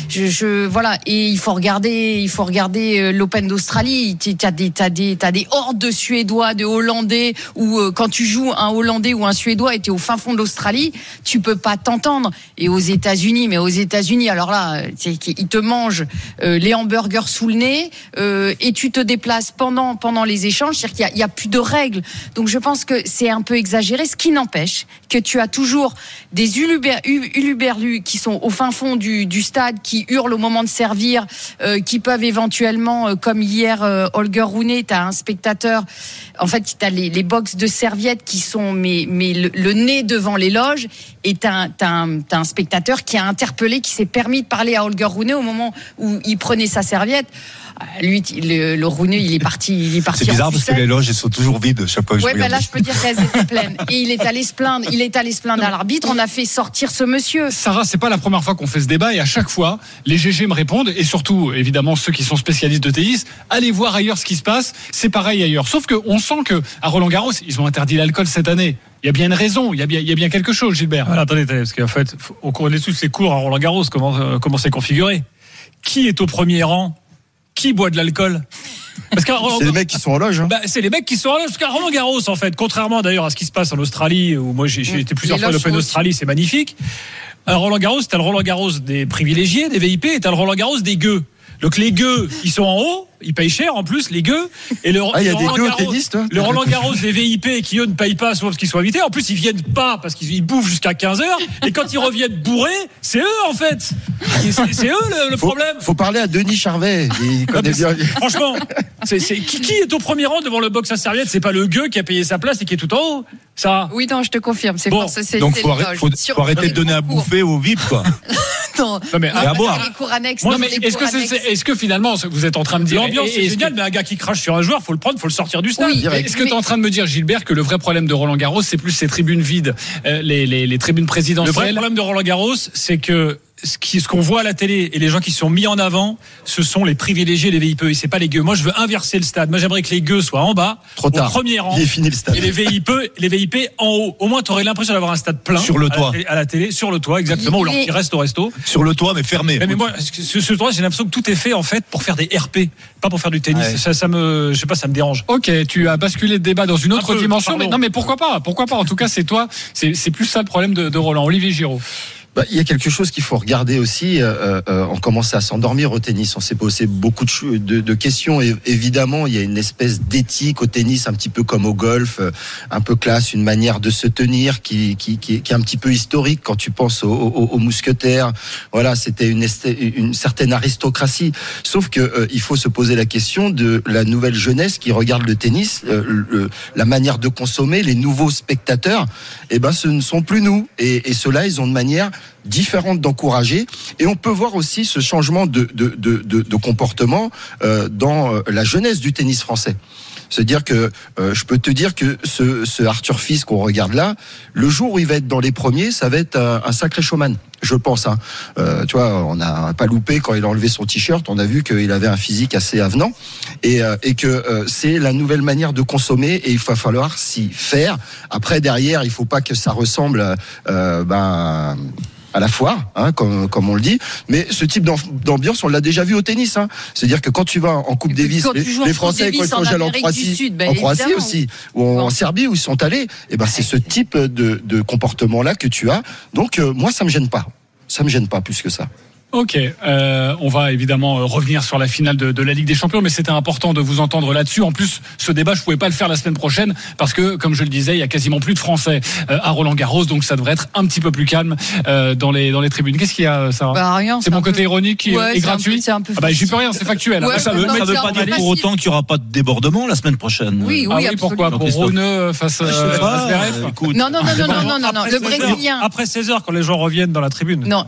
Voilà. Et il faut regarder l'Open d'Australie. T'as des hordes de Suédois, de Hollandais, ou quand tu joues un Hollandais ou un Suédois et t'es au fin fond de l'Australie, tu peux pas t'entendre. Et aux États-Unis, alors là, ils te mangent les hamburgers sous le nez, et tu te déplaces pendant les échanges. C'est-à-dire qu'il y a plus de règles. Donc je pense que c'est un peu exagéré, ce qui n'empêche que tu as toujours des uluberlus qui sont au fin fond du stade, qui hurlent au moment de servir, qui peuvent éventuellement, comme hier, Holger Rune, t'as un spectateur, en fait, t'as les box de serviettes qui sont mais le nez devant les loges. Et t'as un spectateur qui a interpellé, qui s'est permis de parler à Holger Rune au moment où il prenait sa serviette. Lui, le Rune, il est parti. C'est bizarre parce que les loges, elles sont toujours vides chaque fois que je regarde. Là, je peux dire qu'elles étaient pleines. Et il est allé se plaindre à l'arbitre. On a fait sortir ce monsieur. Sarah, c'est pas la première fois qu'on fait ce débat, et à chaque fois, les GG me répondent, et surtout, évidemment, ceux qui sont spécialistes de tennis, allez voir ailleurs ce qui se passe. C'est pareil ailleurs. Sauf qu'on sent que à Roland-Garros, ils ont interdit l'alcool cette année. Il y a bien une raison, il y a bien quelque chose, Gilbert. Alors, attendez, parce qu'en fait, on connaît tous ces cours à Roland-Garros, comment c'est configuré. Qui est au premier rang? Qui boit de l'alcool? Parce c'est les mecs qui sont en loge. C'est les mecs qui sont en loge. Parce qu'à Roland-Garros, en fait, contrairement d'ailleurs à ce qui se passe en Australie, où moi j'ai été plusieurs fois à l'Open d'Australie, c'est magnifique. À Roland-Garros, t'as le Roland-Garros des privilégiés, des VIP, et t'as le Roland-Garros des gueux. Donc les gueux, ils sont en haut, ils payent cher en plus, les gueux. Et le Roland-Garros des VIP qui eux ne payent pas, soit parce qu'ils sont invités. En plus, ils viennent pas parce qu'ils bouffent jusqu'à 15h. Et quand ils reviennent bourrés, c'est eux en fait. C'est eux le problème. Faut parler à Denis Charvet. Il connaît bien. Franchement, qui est au premier rang devant le box à serviette? C'est pas le gueux qui a payé sa place et qui est tout en haut. Ça. Oui, non, je te confirme. C'est bon. Donc faut arrêter de donner à bouffer aux VIP, quoi. Non, mais à boire. Est-ce que finalement, vous êtes en train de dire, l'ambiance c'est génial, mais un gars qui crache sur un joueur, faut le prendre, faut le sortir du stade. Oui, est-ce que tu es en train de me dire, Gilbert, que le vrai problème de Roland-Garros, c'est plus ces tribunes vides, les tribunes présidentielles? Le vrai problème de Roland-Garros, c'est que ce qu'on voit à la télé et les gens qui sont mis en avant, ce sont les privilégiés, les VIP, et c'est pas les gueux. Moi, je veux inverser le stade. Moi, j'aimerais que les gueux soient en bas, au premier rang, il est fini le stade. Et les VIP en haut. Au moins, t'aurais l'impression d'avoir un stade plein. Sur le toit. À la télé, sur le toit, exactement, ou alors qui reste au resto. Sur le toit, mais fermé. Mais moi, ce toit, j'ai l'impression que tout est fait, en fait, pour faire des RP, pas pour faire du tennis. Ouais. Ça me dérange. Ok, tu as basculé le débat dans une autre dimension. Mais non, mais pourquoi pas? En tout cas, c'est toi. C'est plus ça le problème de Roland. Olivier Giraud. Il y a quelque chose qu'il faut regarder aussi. On commence à s'endormir au tennis. On s'est posé beaucoup de questions. Et évidemment, il y a une espèce d'éthique au tennis, un petit peu comme au golf, un peu classe, une manière de se tenir qui est un petit peu historique quand tu penses aux mousquetaires. Voilà, c'était une certaine aristocratie. Sauf que il faut se poser la question de la nouvelle jeunesse qui regarde le tennis, la manière de consommer, les nouveaux spectateurs. Ce ne sont plus nous. Et ceux-là, ils ont une manière différente d'encourager, et on peut voir aussi ce changement de comportement dans la jeunesse du tennis français. C'est-à-dire que je peux te dire que ce Arthur Fils qu'on regarde là, le jour où il va être dans les premiers, ça va être un sacré showman, je pense. Tu vois, on n'a pas loupé quand il a enlevé son t-shirt, on a vu qu'il avait un physique assez avenant, et que c'est la nouvelle manière de consommer, et il va falloir s'y faire. Après, derrière, il faut pas que ça ressemble à la foire, comme on le dit. Mais ce type d'ambiance, on l'a déjà vu au tennis. C'est-à-dire que quand tu vas en Coupe Davis, les Français, quand ils sont allés en Croatie aussi, ou en Serbie, où ils sont allés, c'est ce type de comportement-là que tu as. Donc, moi, ça me gêne pas. Ça me gêne pas plus que ça. Ok, on va évidemment revenir sur la finale de la Ligue des Champions, mais c'était important de vous entendre là-dessus. En plus, ce débat, je pouvais pas le faire la semaine prochaine parce que, comme je le disais, il y a quasiment plus de Français à Roland-Garros, donc ça devrait être un petit peu plus calme dans les tribunes. Qu'est-ce qu'il y a, Sarah ? Rien. C'est mon côté ironique qui est gratuit. J'y peux rien, c'est factuel. Ça veut pas dire pour autant qu'il y aura pas de débordement la semaine prochaine. Oui, pourquoi ? Pour Rune face à Zverev ? Non. Le Brésilien. Après 16h, quand les gens reviennent dans la tribune. Non.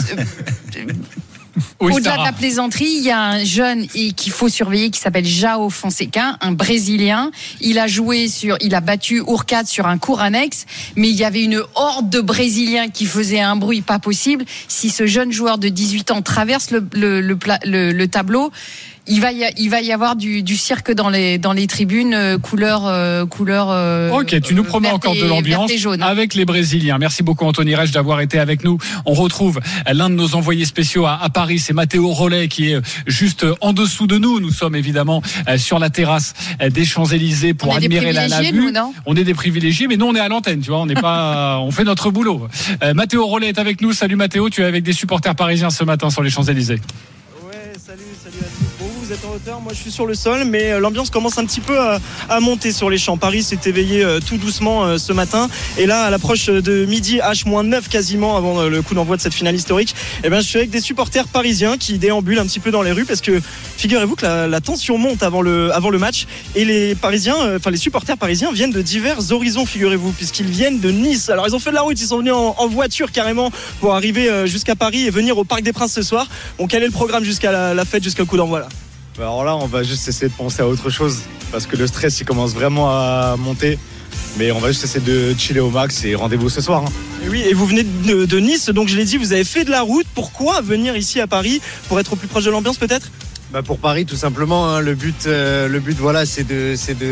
Au-delà de la plaisanterie, il y a un jeune qu'il faut surveiller qui s'appelle João Fonseca, un Brésilien. Il a battu Hurkacz sur un court annexe, mais il y avait une horde de Brésiliens qui faisaient un bruit pas possible. Si ce jeune joueur de 18 ans traverse le tableau, il va y avoir du cirque dans les tribunes couleur. Ok, tu nous promets encore de l'ambiance avec les Brésiliens. Merci beaucoup Anthony Reich d'avoir été avec nous. On retrouve l'un de nos envoyés spéciaux à Paris, c'est Matteo Rollet qui est juste en dessous de nous. Nous sommes évidemment sur la terrasse des Champs-Élysées pour admirer la vue. On est des privilégiés, mais nous on est à l'antenne, tu vois. On n'est pas, on fait notre boulot. Matteo Rollet est avec nous. Salut Matteo, tu es avec des supporters parisiens ce matin sur les Champs-Élysées. Salut à tous. Bon, vous êtes en hauteur, moi je suis sur le sol, mais l'ambiance commence un petit peu à monter sur les champs. Paris s'est éveillé tout doucement ce matin, et là à l'approche de midi H-9 quasiment avant le coup d'envoi de cette finale historique, je suis avec des supporters parisiens qui déambulent un petit peu dans les rues, parce que figurez-vous que la tension monte avant le match, et les supporters parisiens viennent de divers horizons, figurez-vous, puisqu'ils viennent de Nice. Alors ils ont fait de la route, ils sont venus en voiture carrément pour arriver jusqu'à Paris et venir au Parc des Princes ce soir. Donc quel est le programme jusqu'à la fête, jusqu'au coup d'envoi là? Alors là, on va juste essayer de penser à autre chose, parce que le stress il commence vraiment à monter. Mais on va juste essayer de chiller au max, et rendez-vous ce soir. Et oui, et vous venez de Nice, donc je l'ai dit, vous avez fait de la route. Pourquoi venir ici à Paris? Pour être au plus proche de l'ambiance peut-être? Pour Paris tout simplement. Le but voilà, c'est de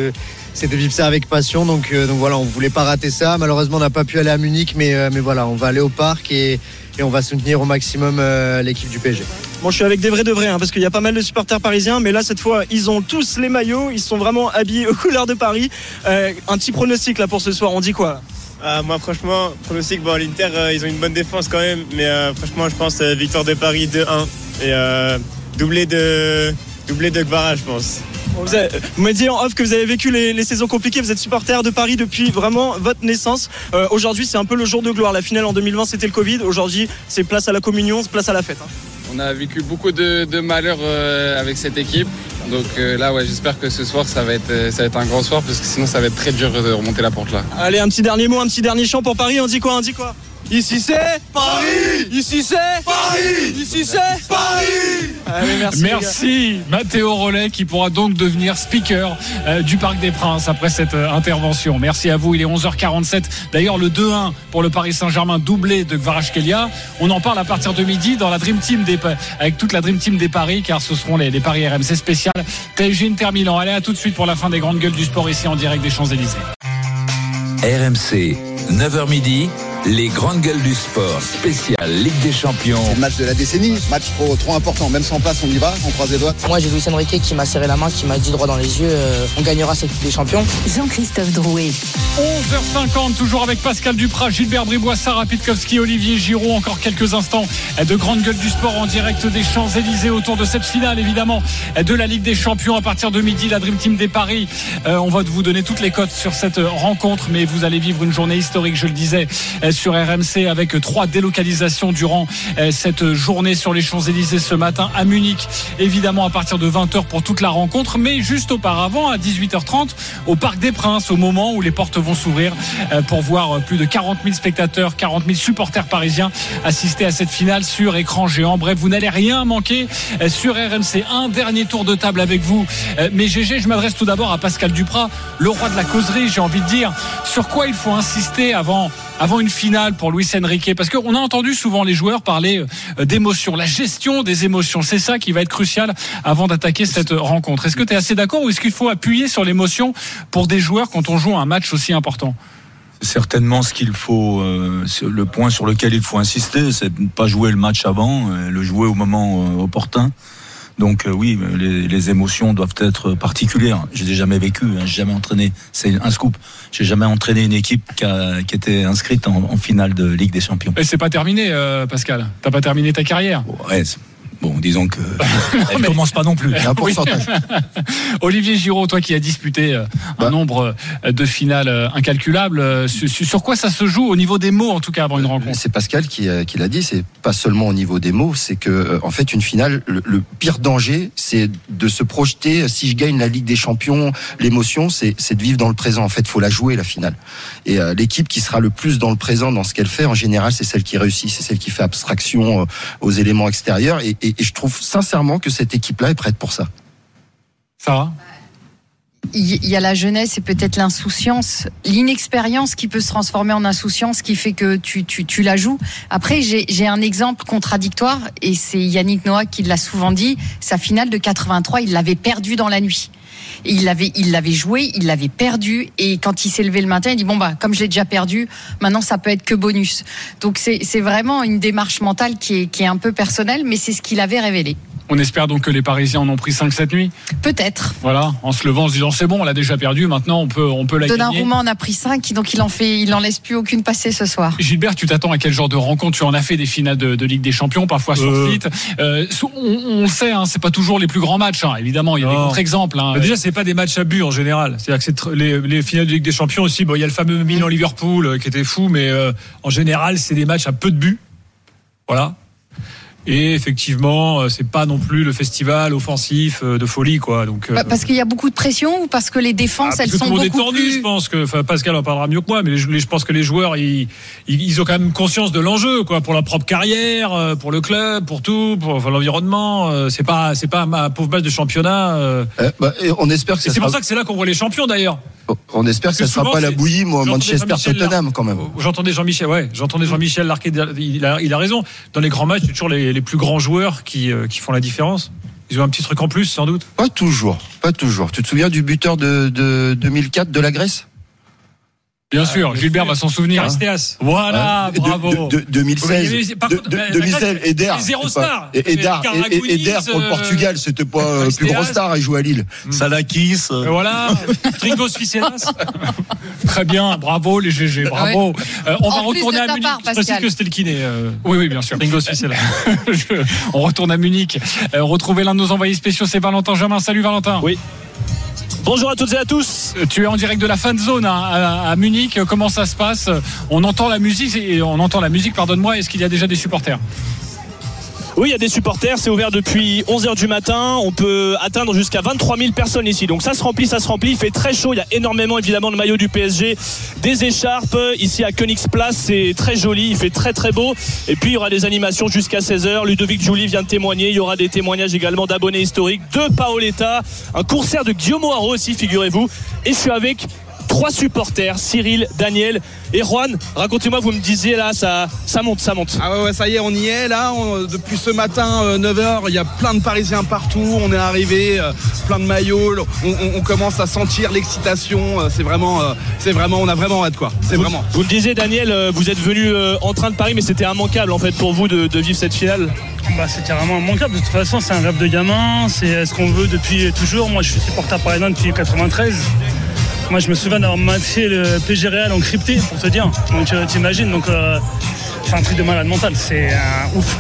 vivre ça avec passion. Donc voilà, on voulait pas rater ça. Malheureusement, on n'a pas pu aller à Munich, mais voilà, on va aller au parc et on va soutenir au maximum l'équipe du PSG. Bon, je suis avec des vrais de vrais, parce qu'il y a pas mal de supporters parisiens, mais là cette fois ils ont tous les maillots, ils sont vraiment habillés aux couleurs de Paris. Un petit pronostic là pour ce soir, on dit quoi? Moi franchement, pronostic, l'Inter ils ont une bonne défense quand même, mais franchement je pense victoire de Paris 2-1 et doublé de Gvara, je pense. Vous m'avez dit en off que vous avez vécu les saisons compliquées, vous êtes supporter de Paris depuis vraiment votre naissance. Aujourd'hui c'est un peu le jour de gloire, la finale en 2020 c'était le Covid, aujourd'hui c'est place à la communion, c'est place à la fête. On a vécu beaucoup de malheurs avec cette équipe, donc là j'espère que ce soir ça va être un grand soir, parce que sinon ça va être très dur de remonter la pente là. Allez, un petit dernier mot, un petit dernier chant pour Paris, on dit quoi? Ici c'est Paris. Ici c'est Paris. Ici c'est Paris. Allez, merci Matteo Rollet, qui pourra donc devenir speaker du Parc des Princes après cette intervention. Merci à vous. Il est 11h47. D'ailleurs, le 2-1 pour le Paris Saint-Germain, doublé de Kvaratskhelia. On en parle à partir de midi dans la Dream Team avec toute la Dream Team des paris, car ce seront les paris RMC spécial PSG Inter Milan. Allez, à tout de suite pour la fin des grandes gueules du sport ici en direct des Champs-Élysées. RMC, 9h midi. les grandes gueules du sport, spécial Ligue des Champions. C'est le match de la décennie, match trop important. Même sans place, on y va, on croise les doigts. Moi, j'ai Luis Enrique qui m'a serré la main, qui m'a dit droit dans les yeux, on gagnera cette Ligue des Champions. Jean-Christophe Drouet. 11h50, toujours avec Pascal Duprat, Gilbert Bribois, Sarah Pitkowski, Olivier Giraud. Encore quelques instants de grandes gueules du sport en direct des Champs-Élysées autour de cette finale, évidemment, de la Ligue des Champions. À partir de midi, la Dream Team des Paris. On va vous donner toutes les cotes sur cette rencontre, mais vous allez vivre une journée historique, je le disais, sur RMC, avec 3 délocalisations durant cette journée sur les Champs-Élysées ce matin à Munich, évidemment à partir de 20h pour toute la rencontre, mais juste auparavant à 18h30 au Parc des Princes, au moment où les portes vont s'ouvrir pour voir plus de 40 000 spectateurs, 40 000 supporters parisiens assister à cette finale sur écran géant. Bref, vous n'allez rien manquer sur RMC. Un dernier tour de table avec vous, mais GG, je m'adresse tout d'abord à Pascal Duprat, le roi de la causerie, j'ai envie de dire. Sur quoi il faut insister avant une finale pour Luis Enrique? Parce qu'on a entendu souvent les joueurs parler d'émotions, la gestion des émotions, c'est ça qui va être crucial avant d'attaquer cette rencontre. Est-ce que tu es assez d'accord, ou est-ce qu'il faut appuyer sur l'émotion pour des joueurs quand on joue un match aussi important? Certainement, ce qu'il faut, le point sur lequel il faut insister, c'est de ne pas jouer le match avant, le jouer au moment opportun. Donc oui, les émotions doivent être particulières. Je l'ai jamais vécu, j'ai jamais entraîné. C'est un scoop. J'ai jamais entraîné une équipe qui était inscrite en finale de Ligue des Champions. Et c'est pas terminé, Pascal. T'as pas terminé ta carrière. Ouais. Bon, disons que elle commence pas non plus. Il y a un pourcentage. Olivier Giraud, toi qui as disputé un nombre de finales incalculables, sur quoi ça se joue au niveau des mots, en tout cas avant une rencontre? C'est Pascal qui l'a dit. C'est pas seulement au niveau des mots, c'est que en fait une finale, le pire danger, c'est de se projeter. Si je gagne la Ligue des Champions, l'émotion, c'est de vivre dans le présent. En fait, faut la jouer la finale. Et l'équipe qui sera le plus dans le présent dans ce qu'elle fait, en général, c'est celle qui réussit, c'est celle qui fait abstraction aux éléments extérieurs. Et je trouve sincèrement que cette équipe-là est prête pour ça. Sarah ? Il y a la jeunesse et peut-être l'insouciance, l'inexpérience qui peut se transformer en insouciance, qui fait que tu la joues. Après, j'ai un exemple contradictoire, et c'est Yannick Noah qui l'a souvent dit. Sa finale de 83, il l'avait perdue dans la nuit. Il l'avait joué, il l'avait perdu, et quand il s'est levé le matin, il dit comme je l'ai déjà perdu, maintenant ça peut être que bonus. Donc c'est vraiment une démarche mentale qui est un peu personnelle, mais c'est ce qu'il avait révélé. On espère donc que les Parisiens en ont pris 5 cette nuit. Peut-être. Voilà, en se levant, en se disant c'est bon, on l'a déjà perdu, maintenant on peut la gagner. Donnarumma en a pris 5, donc il en laisse plus aucune passer ce soir. Gilbert, tu t'attends à quel genre de rencontre? Tu en as fait des finales de Ligue des Champions, parfois sur site. On sait, c'est pas toujours les plus grands matchs. Évidemment, il y a des contre-exemples. Déjà, c'est pas des matchs à but en général. C'est-à-dire que les finales de Ligue des Champions aussi. Bon, il y a le fameux Milan-Liverpool qui était fou, mais en général, c'est des matchs à peu de buts. Voilà. Et effectivement, c'est pas non plus le festival offensif de folie, quoi. Donc parce qu'il y a beaucoup de pression, ou parce que les défenses elles sont beaucoup plus. Tout le monde est tendu, je pense que Pascal en parlera mieux que moi, mais je pense que les joueurs ils ont quand même conscience de l'enjeu, quoi, pour leur propre carrière, pour le club, pour tout, pour l'environnement. C'est pas ma pauvre base de championnat. Et on espère que c'est pour ça que c'est là qu'on voit les champions d'ailleurs. On espère que ça ne sera pas la bouillie, Manchester-Tottenham quand même. J'entendais Jean-Michel Larquet, il a raison. Dans les grands matchs, c'est toujours les plus grands joueurs qui font la différence. Ils ont un petit truc en plus, sans doute. Pas toujours. Tu te souviens du buteur de 2004 de la Grèce? Bien sûr, Gilbert va s'en souvenir. Casteas. Voilà, bravo. 2016. 2016, Eder. Zéro star. Eder pour le Portugal, c'était pas le plus gros star, il jouait à Lille. Salakis. Voilà. Tringos Ficelas. Très bien, bravo les GG, bravo. On va retourner à Munich. Je précise que c'était le kiné. Oui, bien sûr. Tringos Ficelas. On retourne à Munich. Retrouver l'un de nos envoyés spéciaux, c'est Valentin Jamin. Salut Valentin. Oui. Bonjour à toutes et à tous. Tu es en direct de la fan zone à Munich. Comment ça se passe? On entend la musique, pardonne-moi. Est-ce qu'il y a déjà des supporters? Oui, il y a des supporters, c'est ouvert depuis 11h du matin, on peut atteindre jusqu'à 23 000 personnes ici, donc ça se remplit, il fait très chaud, il y a énormément évidemment de maillots du PSG, des écharpes, ici à Königsplatz, c'est très joli, il fait très très beau, et puis il y aura des animations jusqu'à 16h, Ludovic Giuly vient de témoigner, il y aura des témoignages également d'abonnés historiques, de Paoletta, un concert de Guillaume Haro aussi, figurez-vous, et je suis avec 3 supporters, Cyril, Daniel et Juan. Racontez-moi, vous me disiez là, ça monte. Ah ouais, ça y est, on y est là. Depuis ce matin, 9h, il y a plein de Parisiens partout. On est arrivé, plein de maillots. On commence à sentir l'excitation. C'est vraiment, on a vraiment hâte, quoi. Vous me disiez, Daniel, vous êtes venu en train de Paris, mais c'était immanquable en fait pour vous de vivre cette finale. C'est carrément immanquable. De toute façon, c'est un rêve de gamin. C'est ce qu'on veut depuis toujours. Moi, je suis supporter parisien depuis 93. Moi, je me souviens d'avoir maté le PSG Real en crypté, pour te dire. Donc, t'imagines. Donc, c'est un truc de malade mental. C'est ouf.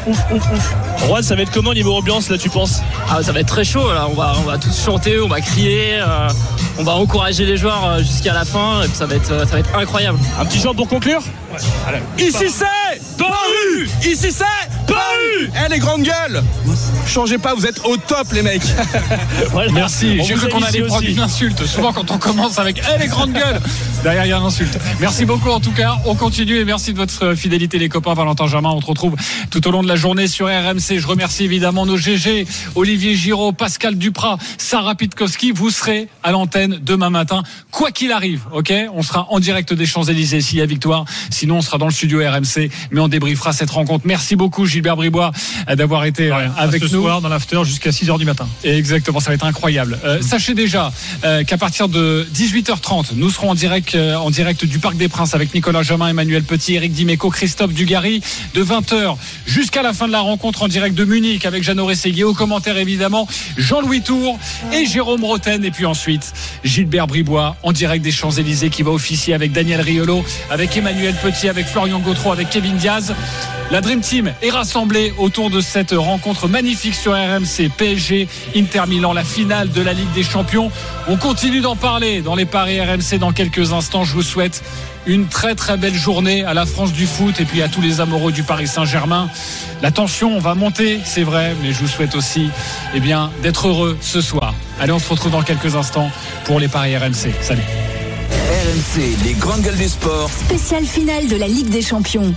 Juan, ça va être comment niveau ambiance là, tu penses? Ça va être très chaud. Là. On va tous chanter, on va crier, on va encourager les joueurs jusqu'à la fin. Et puis ça va être incroyable. Un petit chant pour conclure? Ouais. Ici c'est Paris. Ici c'est Paris. Les grandes gueules, changez pas, vous êtes au top les mecs. Ouais, merci. J'ai cru qu'on allait prendre une insulte. Souvent quand on commence avec les grandes gueules, derrière il y a une insulte. Merci beaucoup en tout cas. On continue et merci de votre fidélité les copains. Valentin Germain, on te retrouve tout au long de la journée sur RMC. Je remercie évidemment nos GG, Olivier Giraud, Pascal Duprat, Sarah Pitkowski. Vous serez à l'antenne demain matin, quoi qu'il arrive. Ok, on sera en direct des Champs-Élysées s'il y a victoire. Sinon, on sera dans le studio RMC, mais on débriefera cette rencontre. Merci beaucoup, Gilbert Bribois, d'avoir été avec nous. Ce soir, dans l'after, jusqu'à 6h du matin. Exactement, ça va être incroyable. Sachez déjà qu'à partir de 18h30, nous serons en direct du Parc des Princes avec Nicolas Jamin, Emmanuel Petit, Eric Dimeco, Christophe Dugarry. De 20h jusqu'à la fin de la rencontre en direct de Munich avec Jeannot Rességuier. Au commentaire, évidemment, Jean-Louis Tour et Jérôme Roten. Et puis ensuite, Gilbert Bribois en direct des Champs-Élysées qui va officier avec Daniel Riolo, avec Emmanuel Petit, avec Florian Gautreau, avec Kevin Diaz. La Dream Team est rassemblée autour de cette rencontre magnifique sur RMC. PSG, Inter Milan, la finale de la Ligue des Champions. On continue d'en parler dans les paris RMC dans quelques instants. Je vous souhaite une très très belle journée à la France du foot et puis à tous les amoureux du Paris Saint-Germain. La tension va monter, c'est vrai, mais je vous souhaite aussi d'être heureux ce soir. Allez, on se retrouve dans quelques instants pour les paris RMC. Salut. RMC, les grandes gueules du sport. Spéciale finale de la Ligue des Champions.